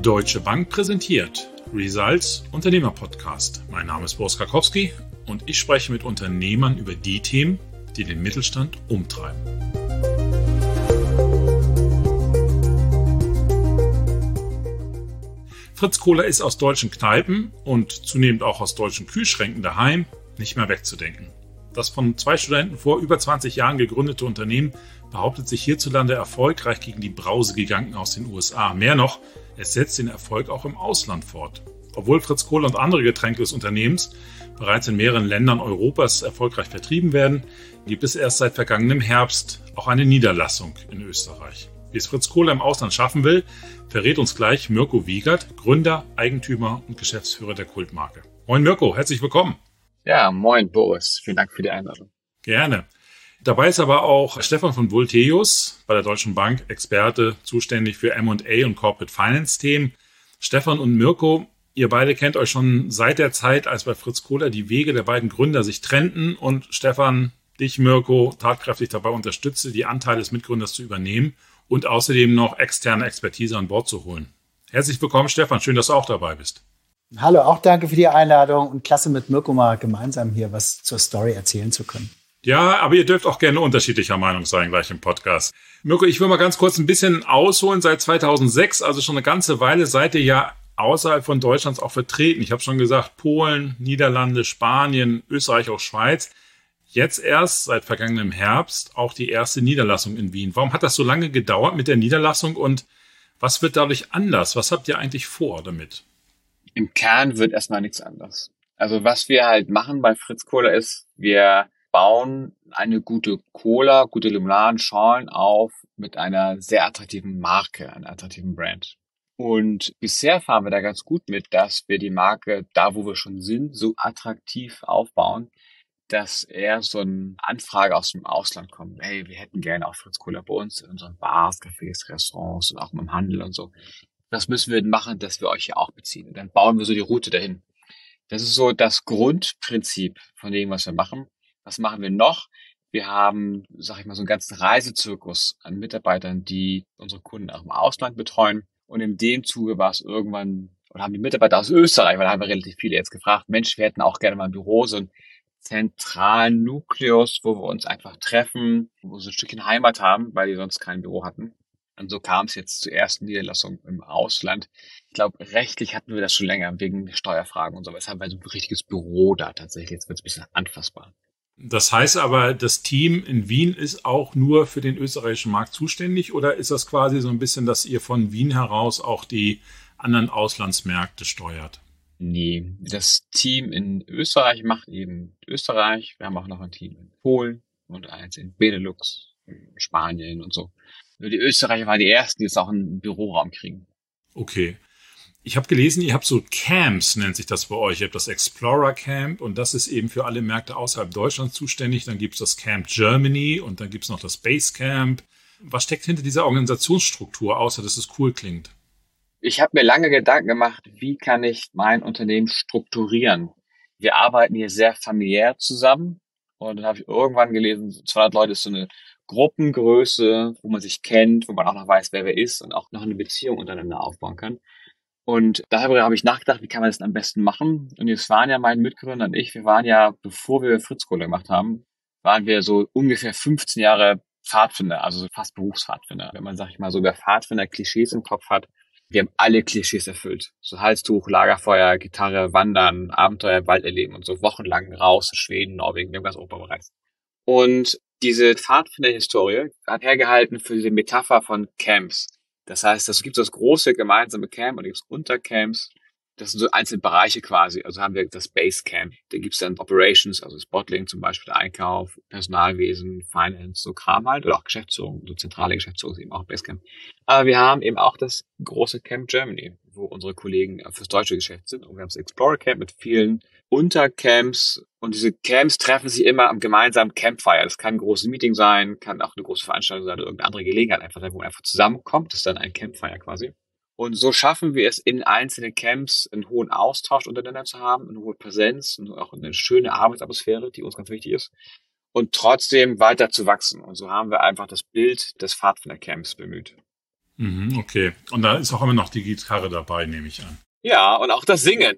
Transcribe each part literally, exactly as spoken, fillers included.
Deutsche Bank präsentiert Results Unternehmer-Podcast. Mein Name ist Boris Karkowski und ich spreche mit Unternehmern über die Themen, die den Mittelstand umtreiben. Fritz Kohler ist aus deutschen Kneipen und zunehmend auch aus deutschen Kühlschränken daheim nicht mehr wegzudenken. Das von zwei Studenten vor über zwanzig Jahren gegründete Unternehmen behauptet sich hierzulande erfolgreich gegen die Brausegiganten aus den U S A. Mehr noch, es setzt den Erfolg auch im Ausland fort. Obwohl Fritz Kohler und andere Getränke des Unternehmens bereits in mehreren Ländern Europas erfolgreich vertrieben werden, gibt es erst seit vergangenem Herbst auch eine Niederlassung in Österreich. Wie es Fritz Kohler im Ausland schaffen will, verrät uns gleich Mirko Wiegert, Gründer, Eigentümer und Geschäftsführer der Kultmarke. Moin Mirko, herzlich willkommen. Ja, moin Boris, vielen Dank für die Einladung. Gerne. Dabei ist aber auch Stefan von Vultejus bei der Deutschen Bank, Experte, zuständig für M und A und Corporate Finance Themen. Stefan und Mirko, ihr beide kennt euch schon seit der Zeit, als bei Fritz Kohler die Wege der beiden Gründer sich trennten und Stefan, dich Mirko, tatkräftig dabei unterstützte, die Anteile des Mitgründers zu übernehmen und außerdem noch externe Expertise an Bord zu holen. Herzlich willkommen, Stefan. Schön, dass du auch dabei bist. Hallo, auch danke für die Einladung und klasse mit Mirko mal gemeinsam hier was zur Story erzählen zu können. Ja, aber ihr dürft auch gerne unterschiedlicher Meinung sein gleich im Podcast. Mirko, ich will mal ganz kurz ein bisschen ausholen. Seit zweitausendsechs, also schon eine ganze Weile, seid ihr ja außerhalb von Deutschlands auch vertreten. Ich habe schon gesagt, Polen, Niederlande, Spanien, Österreich, auch Schweiz. Jetzt erst seit vergangenem Herbst auch die erste Niederlassung in Wien. Warum hat das so lange gedauert mit der Niederlassung und was wird dadurch anders? Was habt ihr eigentlich vor damit? Im Kern wird erstmal nichts anders. Also was wir halt machen bei Fritz Kohler ist, wir bauen eine gute Cola, gute Limonaden, Schorlen auf mit einer sehr attraktiven Marke, einer attraktiven Brand. Und bisher fahren wir da ganz gut mit, dass wir die Marke, da wo wir schon sind, so attraktiv aufbauen, dass eher so eine Anfrage aus dem Ausland kommt. Hey, wir hätten gerne auch Fritz Kohler bei uns in unseren Bars, Cafés, Restaurants und auch im Handel und so. Das müssen wir machen, dass wir euch hier auch beziehen. Und dann bauen wir so die Route dahin. Das ist so das Grundprinzip von dem, was wir machen. Was machen wir noch? Wir haben, sag ich mal, so einen ganzen Reisezirkus an Mitarbeitern, die unsere Kunden auch im Ausland betreuen. Und in dem Zuge war es irgendwann, oder haben die Mitarbeiter aus Österreich, weil da haben wir relativ viele jetzt gefragt, Mensch, wir hätten auch gerne mal ein Büro, so einen zentralen Nukleus, wo wir uns einfach treffen, wo wir so ein Stückchen Heimat haben, weil die sonst kein Büro hatten. Und so kam es jetzt zur ersten Niederlassung im Ausland. Ich glaube, rechtlich hatten wir das schon länger, wegen Steuerfragen und so. Jetzt haben wir so ein richtiges Büro da tatsächlich. Jetzt wird es ein bisschen anfassbar. Das heißt aber, das Team in Wien ist auch nur für den österreichischen Markt zuständig oder ist das quasi so ein bisschen, dass ihr von Wien heraus auch die anderen Auslandsmärkte steuert? Nee, das Team in Österreich macht eben Österreich. Wir haben auch noch ein Team in Polen und eins in Benelux, in Spanien und so. Nur die Österreicher waren die ersten, die jetzt auch einen Büroraum kriegen. Okay. Ich habe gelesen, ihr habt so Camps, nennt sich das bei euch. Ihr habt das Explorer Camp und das ist eben für alle Märkte außerhalb Deutschlands zuständig. Dann gibt es das Camp Germany und dann gibt es noch das Base Camp. Was steckt hinter dieser Organisationsstruktur, außer dass es cool klingt? Ich habe mir lange Gedanken gemacht, wie kann ich mein Unternehmen strukturieren? Wir arbeiten hier sehr familiär zusammen und dann habe ich irgendwann gelesen, zweihundert Leute ist so eine Gruppengröße, wo man sich kennt, wo man auch noch weiß, wer wer ist und auch noch eine Beziehung untereinander aufbauen kann. Und darüber habe ich nachgedacht, wie kann man das am besten machen? Und jetzt waren ja mein Mitgründer und ich, wir waren ja, bevor wir Fritz Kohler gemacht haben, waren wir so ungefähr fünfzehn Jahre Pfadfinder, also fast Berufspfadfinder. Wenn man, sag ich mal, so über Pfadfinder Klischees im Kopf hat, wir haben alle Klischees erfüllt. So Halstuch, Lagerfeuer, Gitarre, Wandern, Abenteuer, Wald erleben und so wochenlang raus, Schweden, Norwegen, wir haben ganz Europa bereist. Und diese Pfadfinder-Historie hat hergehalten für diese Metapher von Camps. Das heißt, es gibt so das große gemeinsame Camp und es gibt Untercamps. Das sind so einzelne Bereiche quasi. Also haben wir das Base Camp. Da gibt es dann Operations, also das Bottling zum Beispiel, Einkauf, Personalwesen, Finance, so Kram halt. Oder auch Geschäftsführung, so zentrale Geschäftsführung ist eben auch Base Camp. Aber wir haben eben auch das große Camp Germany, wo unsere Kollegen fürs deutsche Geschäft sind. Und wir haben das Explorer Camp mit vielen Untercamps. Und diese Camps treffen sich immer am gemeinsamen Campfire. Das kann ein großes Meeting sein, kann auch eine große Veranstaltung sein oder irgendeine andere Gelegenheit einfach sein, wo man einfach zusammenkommt. Das ist dann ein Campfire quasi. Und so schaffen wir es, in einzelnen Camps einen hohen Austausch untereinander zu haben, eine hohe Präsenz und auch eine schöne Arbeitsatmosphäre, die uns ganz wichtig ist. Und trotzdem weiter zu wachsen. Und so haben wir einfach das Bild des Pfadfinder-Camps bemüht. Mhm, okay. Und da ist auch immer noch die Gitarre dabei, nehme ich an. Ja, und auch das Singen.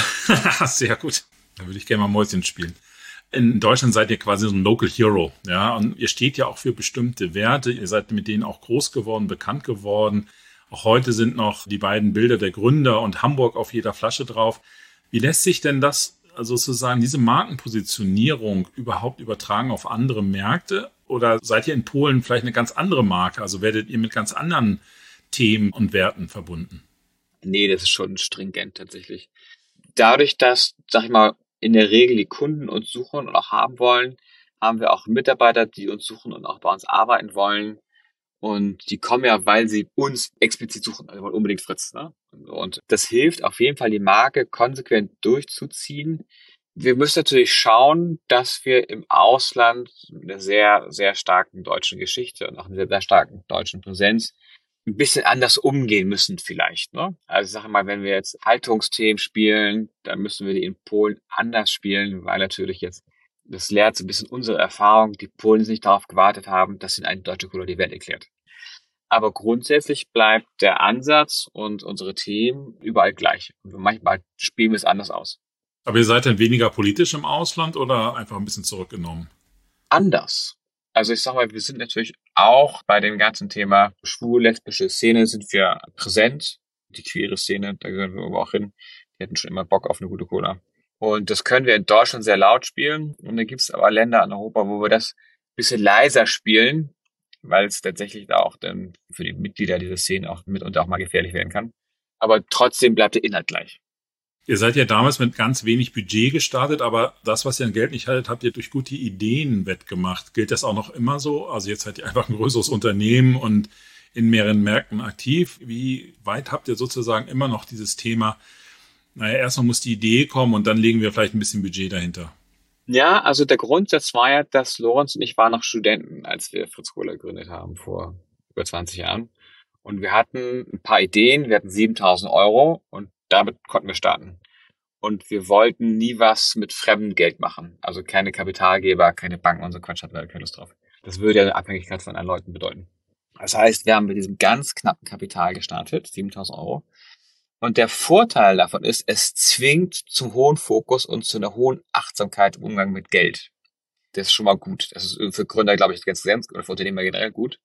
Sehr gut. Da würde ich gerne mal Mäuschen spielen. In Deutschland seid ihr quasi so ein Local Hero, ja, und ihr steht ja auch für bestimmte Werte. Ihr seid mit denen auch groß geworden, bekannt geworden. Auch heute sind noch die beiden Bilder der Gründer und Hamburg auf jeder Flasche drauf. Wie lässt sich denn das, also sozusagen diese Markenpositionierung überhaupt übertragen auf andere Märkte? Oder seid ihr in Polen vielleicht eine ganz andere Marke? Also werdet ihr mit ganz anderen Themen und Werten verbunden? Nee, das ist schon stringent tatsächlich. Dadurch, dass, sag ich mal, in der Regel die Kunden uns suchen und auch haben wollen, haben wir auch Mitarbeiter, die uns suchen und auch bei uns arbeiten wollen. Und die kommen ja, weil sie uns explizit suchen, also wollen unbedingt Fritz. Ne? Und das hilft auf jeden Fall, die Marke konsequent durchzuziehen. Wir müssen natürlich schauen, dass wir im Ausland mit einer sehr, sehr starken deutschen Geschichte und auch einer sehr, sehr starken deutschen Präsenz ein bisschen anders umgehen müssen vielleicht. Ne? Also ich sage mal, wenn wir jetzt Haltungsthemen spielen, dann müssen wir die in Polen anders spielen, weil natürlich jetzt, das lehrt so ein bisschen unsere Erfahrung, die Polen nicht darauf gewartet haben, dass ihnen eine deutsche Couleur die Welt erklärt. Aber grundsätzlich bleibt der Ansatz und unsere Themen überall gleich. Und manchmal spielen wir es anders aus. Aber ihr seid dann weniger politisch im Ausland oder einfach ein bisschen zurückgenommen? Anders. Also ich sag mal, wir sind natürlich auch bei dem ganzen Thema schwul-lesbische Szene sind wir präsent. Die queere Szene, da gehören wir aber auch hin. Die hätten schon immer Bock auf eine gute Cola. Und das können wir in Deutschland sehr laut spielen. Und da gibt es aber Länder in Europa, wo wir das ein bisschen leiser spielen, weil es tatsächlich da auch dann für die Mitglieder dieser Szene auch mitunter auch mal gefährlich werden kann. Aber trotzdem bleibt der Inhalt gleich. Ihr seid ja damals mit ganz wenig Budget gestartet, aber das, was ihr an Geld nicht hattet, habt ihr durch gute Ideen wettgemacht. Gilt das auch noch immer so? Also jetzt seid ihr einfach ein größeres Unternehmen und in mehreren Märkten aktiv. Wie weit habt ihr sozusagen immer noch dieses Thema, naja, erstmal muss die Idee kommen und dann legen wir vielleicht ein bisschen Budget dahinter? Ja, also der Grundsatz war ja, dass Lorenz und ich waren noch Studenten, als wir Fritz Cola gegründet haben, vor über zwanzig Jahren. Und wir hatten ein paar Ideen, wir hatten siebentausend Euro und damit konnten wir starten. Und wir wollten nie was mit fremdem Geld machen. Also keine Kapitalgeber, keine Banken und so Quatsch, hatten wir keine Lust drauf. Das würde ja eine Abhängigkeit von anderen Leuten bedeuten. Das heißt, wir haben mit diesem ganz knappen Kapital gestartet, siebentausend Euro. Und der Vorteil davon ist, es zwingt zum hohen Fokus und zu einer hohen Achtsamkeit im Umgang mit Geld. Das ist schon mal gut. Das ist für Gründer, glaube ich, ganz ganz oder für Unternehmer generell gut.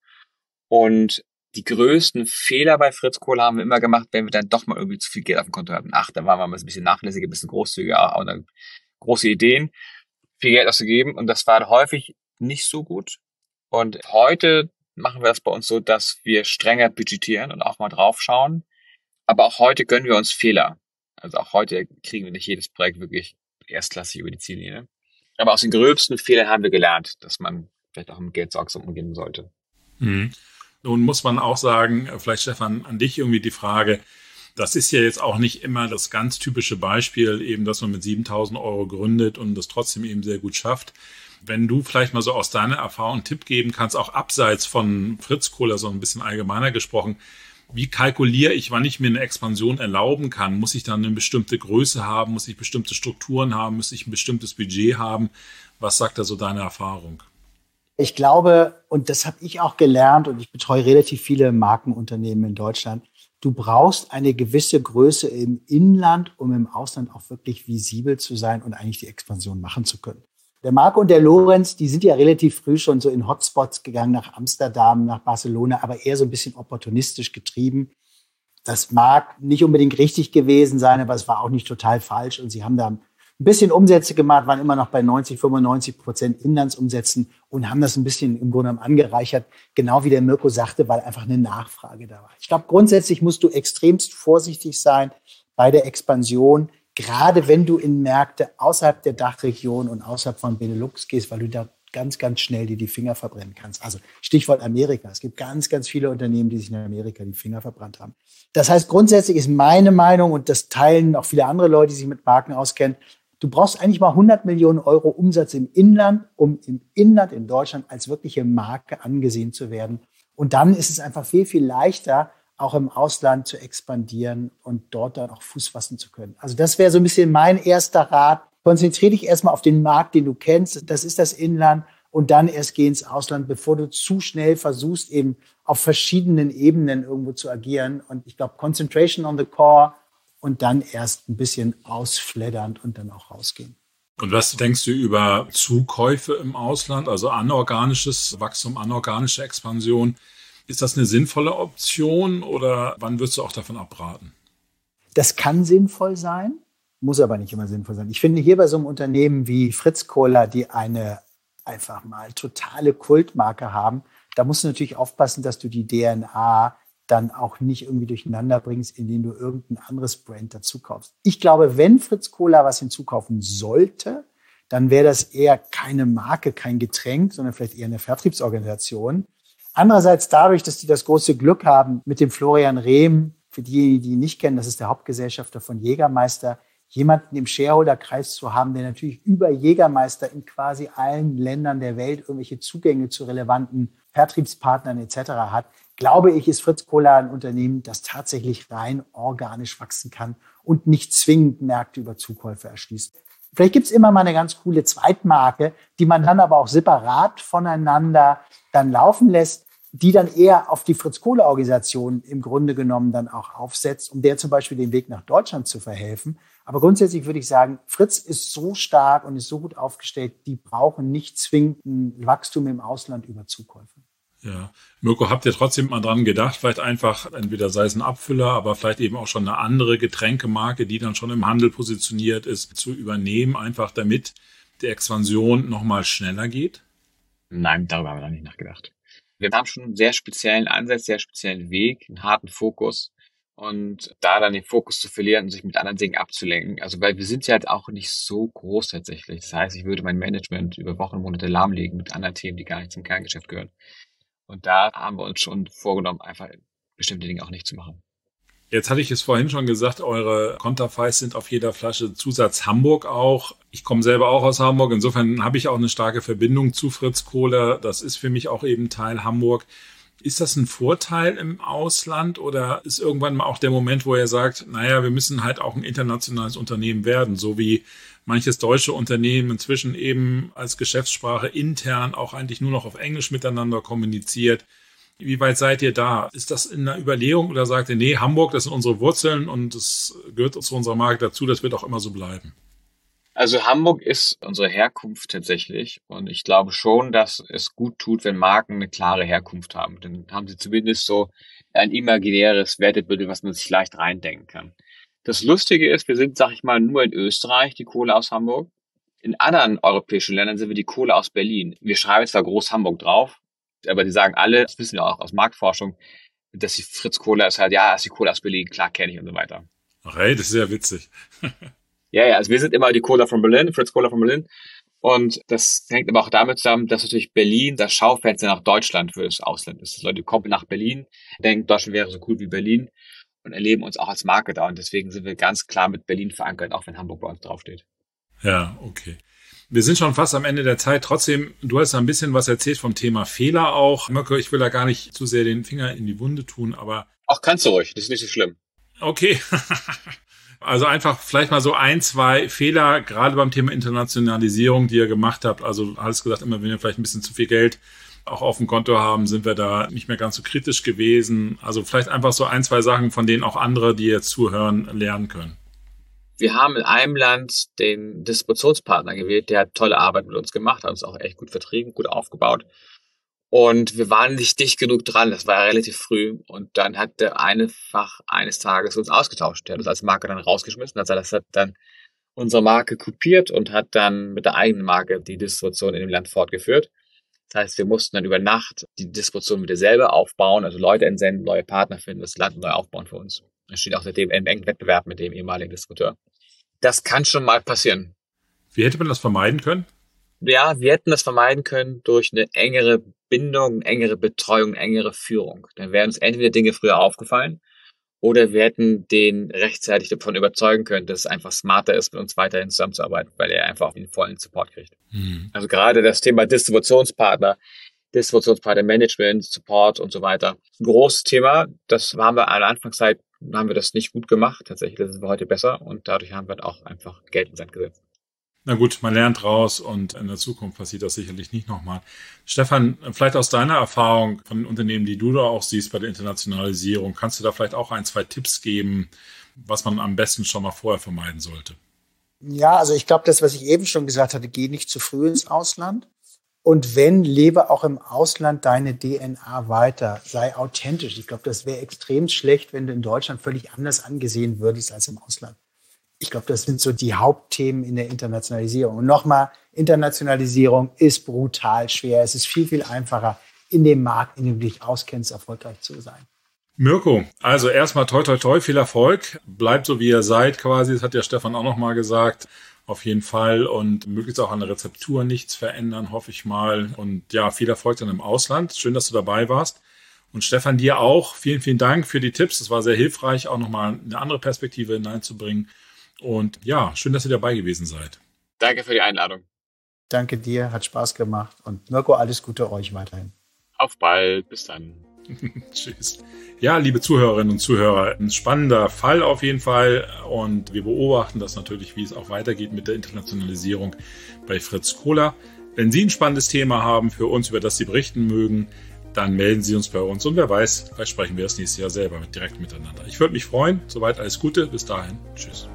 Und die größten Fehler bei Fritz Cola haben wir immer gemacht, wenn wir dann doch mal irgendwie zu viel Geld auf dem Konto hatten. Ach, dann waren wir mal ein bisschen nachlässiger, ein bisschen großzügiger, auch dann große Ideen, viel Geld auszugeben. Und das war häufig nicht so gut. Und heute machen wir das bei uns so, dass wir strenger budgetieren und auch mal draufschauen. Aber auch heute gönnen wir uns Fehler. Also auch heute kriegen wir nicht jedes Projekt wirklich erstklassig über die Ziellinie. Aber aus den gröbsten Fehlern haben wir gelernt, dass man vielleicht auch mit Geld sorgsam umgehen sollte. Mhm. Nun muss man auch sagen, vielleicht Stefan, an dich irgendwie die Frage, das ist ja jetzt auch nicht immer das ganz typische Beispiel, eben, dass man mit siebentausend Euro gründet und das trotzdem eben sehr gut schafft. Wenn du vielleicht mal so aus deiner Erfahrung einen Tipp geben kannst, auch abseits von Fritz Cola, so ein bisschen allgemeiner gesprochen, wie kalkuliere ich, wann ich mir eine Expansion erlauben kann? Muss ich dann eine bestimmte Größe haben? Muss ich bestimmte Strukturen haben? Muss ich ein bestimmtes Budget haben? Was sagt da so deine Erfahrung? Ich glaube, und das habe ich auch gelernt, und ich betreue relativ viele Markenunternehmen in Deutschland, du brauchst eine gewisse Größe im Inland, um im Ausland auch wirklich visibel zu sein und eigentlich die Expansion machen zu können. Der Marco und der Lorenz, die sind ja relativ früh schon so in Hotspots gegangen, nach Amsterdam, nach Barcelona, aber eher so ein bisschen opportunistisch getrieben. Das mag nicht unbedingt richtig gewesen sein, aber es war auch nicht total falsch. Und sie haben da ein bisschen Umsätze gemacht, waren immer noch bei neunzig, fünfundneunzig Prozent Inlandsumsätzen und haben das ein bisschen im Grunde genommen angereichert, genau wie der Mirko sagte, weil einfach eine Nachfrage da war. Ich glaube, grundsätzlich musst du extremst vorsichtig sein bei der Expansion, gerade wenn du in Märkte außerhalb der Dachregion und außerhalb von Benelux gehst, weil du da ganz, ganz schnell dir die Finger verbrennen kannst. Also Stichwort Amerika. Es gibt ganz, ganz viele Unternehmen, die sich in Amerika die Finger verbrannt haben. Das heißt, grundsätzlich ist meine Meinung, und das teilen auch viele andere Leute, die sich mit Marken auskennen, du brauchst eigentlich mal hundert Millionen Euro Umsatz im Inland, um im Inland in Deutschland als wirkliche Marke angesehen zu werden. Und dann ist es einfach viel, viel leichter, auch im Ausland zu expandieren und dort dann auch Fuß fassen zu können. Also das wäre so ein bisschen mein erster Rat. Konzentriere dich erstmal auf den Markt, den du kennst. Das ist das Inland. und dann erst geh ins Ausland, bevor du zu schnell versuchst, eben auf verschiedenen Ebenen irgendwo zu agieren. Und ich glaube, Concentration on the Core und dann erst ein bisschen ausfleddernd und dann auch rausgehen. Und was denkst du über Zukäufe im Ausland, also anorganisches Wachstum, anorganische Expansion? Ist das eine sinnvolle Option oder wann würdest du auch davon abraten? Das kann sinnvoll sein, muss aber nicht immer sinnvoll sein. Ich finde hier bei so einem Unternehmen wie Fritz Kohler, die eine einfach mal totale Kultmarke haben, da musst du natürlich aufpassen, dass du die D N A dann auch nicht irgendwie durcheinander bringst, indem du irgendein anderes Brand dazu kaufst. Ich glaube, wenn Fritz Kohler was hinzukaufen sollte, dann wäre das eher keine Marke, kein Getränk, sondern vielleicht eher eine Vertriebsorganisation. Andererseits dadurch, dass die das große Glück haben mit dem Florian Rehm, für diejenigen, die ihn nicht kennen, das ist der Hauptgesellschafter von Jägermeister, jemanden im Shareholder-Kreis zu haben, der natürlich über Jägermeister in quasi allen Ländern der Welt irgendwelche Zugänge zu relevanten Vertriebspartnern et cetera hat, glaube ich, ist Fritz Kohler ein Unternehmen, das tatsächlich rein organisch wachsen kann und nicht zwingend Märkte über Zukäufe erschließt. Vielleicht gibt's immer mal eine ganz coole Zweitmarke, die man dann aber auch separat voneinander dann laufen lässt, die dann eher auf die Fritz-Kohler-Organisation im Grunde genommen dann auch aufsetzt, um der zum Beispiel den Weg nach Deutschland zu verhelfen. Aber grundsätzlich würde ich sagen, Fritz ist so stark und ist so gut aufgestellt, die brauchen nicht zwingend ein Wachstum im Ausland über Zukäufe. Ja. Mirko, habt ihr trotzdem mal dran gedacht, vielleicht einfach, entweder sei es ein Abfüller, aber vielleicht eben auch schon eine andere Getränkemarke, die dann schon im Handel positioniert ist, zu übernehmen, einfach damit die Expansion nochmal schneller geht? Nein, darüber haben wir noch nicht nachgedacht. Wir haben schon einen sehr speziellen Ansatz, sehr speziellen Weg, einen harten Fokus. Und da dann den Fokus zu verlieren und sich mit anderen Dingen abzulenken. Also, weil wir sind ja halt auch nicht so groß tatsächlich. Das heißt, ich würde mein Management über Wochen, Monate lahmlegen mit anderen Themen, die gar nicht zum Kerngeschäft gehören. Und da haben wir uns schon vorgenommen, einfach bestimmte Dinge auch nicht zu machen. Jetzt hatte ich es vorhin schon gesagt, eure Konterfeis sind auf jeder Flasche Zusatz Hamburg auch. Ich komme selber auch aus Hamburg. Insofern habe ich auch eine starke Verbindung zu Fritz Kohler. Das ist für mich auch eben Teil Hamburg. Ist das ein Vorteil im Ausland oder ist irgendwann mal auch der Moment, wo er sagt, naja, wir müssen halt auch ein internationales Unternehmen werden, so wie manches deutsche Unternehmen inzwischen eben als Geschäftssprache intern auch eigentlich nur noch auf Englisch miteinander kommuniziert. Wie weit seid ihr da? Ist das in einer Überlegung oder sagt ihr, nee, Hamburg, das sind unsere Wurzeln und es gehört zu unserer Marke dazu, das wird auch immer so bleiben? Also Hamburg ist unsere Herkunft tatsächlich und ich glaube schon, dass es gut tut, wenn Marken eine klare Herkunft haben. Dann haben sie zumindest so ein imaginäres Wertebild, was man sich leicht reindenken kann. Das Lustige ist, wir sind, sag ich mal, nur in Österreich die Kohle aus Hamburg. In anderen europäischen Ländern sind wir die Kohle aus Berlin. Wir schreiben zwar groß Hamburg drauf, aber die sagen alle, das wissen wir auch aus Marktforschung, dass die Fritz Kohler ist halt, ja, das ist die Kohle aus Berlin, klar kenne ich und so weiter. Ach hey, das ist ja witzig. Ja, ja, also wir sind immer die Cola von Berlin, Fritz Kohler von Berlin. Und das hängt aber auch damit zusammen, dass natürlich Berlin das Schaufenster nach Deutschland für das Ausland ist. Leute kommen nach Berlin, denken, Deutschland wäre so cool wie Berlin und erleben uns auch als Marke da. Und deswegen sind wir ganz klar mit Berlin verankert, auch wenn Hamburg bei uns draufsteht. Ja, okay. Wir sind schon fast am Ende der Zeit. Trotzdem, du hast ein bisschen was erzählt vom Thema Fehler auch. Mirko, ich will da gar nicht zu sehr den Finger in die Wunde tun, aber... Auch kannst du ruhig, das ist nicht so schlimm. Okay. Also einfach vielleicht mal so ein, zwei Fehler, gerade beim Thema Internationalisierung, die ihr gemacht habt. Also alles gesagt, immer wenn wir vielleicht ein bisschen zu viel Geld auch auf dem Konto haben, sind wir da nicht mehr ganz so kritisch gewesen. Also vielleicht einfach so ein, zwei Sachen, von denen auch andere, die jetzt zuhören, lernen können. Wir haben in einem Land den Distributionspartner gewählt, der hat tolle Arbeit mit uns gemacht, hat uns auch echt gut vertrieben, gut aufgebaut. Und wir waren nicht dicht genug dran, das war ja relativ früh. Und dann hat der einfach eines Tages uns ausgetauscht. Der hat uns als Marke dann rausgeschmissen, also das hat dann unsere Marke kopiert und hat dann mit der eigenen Marke die Distribution in dem Land fortgeführt. Das heißt, wir mussten dann über Nacht die Distribution wieder selber aufbauen, also Leute entsenden, neue Partner finden, das Land neu aufbauen für uns. Es steht auch seitdem im engen Wettbewerb mit dem ehemaligen Distributeur. Das kann schon mal passieren. Wie hätte man das vermeiden können? Ja, wir hätten das vermeiden können durch eine engere Bindung, eine engere Betreuung, eine engere Führung. Dann wären uns entweder Dinge früher aufgefallen oder wir hätten den rechtzeitig davon überzeugen können, dass es einfach smarter ist, mit uns weiterhin zusammenzuarbeiten, weil er einfach den vollen Support kriegt. Hm. Also gerade das Thema Distributionspartner, Distributionspartner Management, Support und so weiter. Ein großes Thema, das haben wir an der Anfangszeit, haben wir das nicht gut gemacht. Tatsächlich, das ist heute besser und dadurch haben wir auch einfach Geld in den Sand gesetzt. Na gut, man lernt raus und in der Zukunft passiert das sicherlich nicht nochmal. Stefan, vielleicht aus deiner Erfahrung von den Unternehmen, die du da auch siehst bei der Internationalisierung, kannst du da vielleicht auch ein, zwei Tipps geben, was man am besten schon mal vorher vermeiden sollte? Ja, also ich glaube, das, was ich eben schon gesagt hatte, geh nicht zu früh ins Ausland. Und wenn, lebe auch im Ausland deine D N A weiter. Sei authentisch. Ich glaube, das wäre extrem schlecht, wenn du in Deutschland völlig anders angesehen würdest als im Ausland. Ich glaube, das sind so die Hauptthemen in der Internationalisierung. Und nochmal, Internationalisierung ist brutal schwer. Es ist viel, viel einfacher, in dem Markt, in dem du dich auskennst, erfolgreich zu sein. Mirko, also erstmal toi toi toi, viel Erfolg. Bleibt so, wie ihr seid quasi. Das hat ja Stefan auch nochmal gesagt. Auf jeden Fall und möglichst auch an der Rezeptur nichts verändern, hoffe ich mal. Und ja, viel Erfolg dann im Ausland. Schön, dass du dabei warst. Und Stefan, dir auch. Vielen, vielen Dank für die Tipps. Das war sehr hilfreich, auch nochmal eine andere Perspektive hineinzubringen. Und ja, schön, dass ihr dabei gewesen seid. Danke für die Einladung. Danke dir, hat Spaß gemacht. Und Mirko, alles Gute euch weiterhin. Auf bald, bis dann. Tschüss. Ja, liebe Zuhörerinnen und Zuhörer, ein spannender Fall auf jeden Fall und wir beobachten das natürlich, wie es auch weitergeht mit der Internationalisierung bei Fritz Kohler. Wenn Sie ein spannendes Thema haben für uns, über das Sie berichten mögen, dann melden Sie uns bei uns und wer weiß, vielleicht sprechen wir das nächste Jahr selber direkt miteinander. Ich würde mich freuen. Soweit alles Gute. Bis dahin. Tschüss.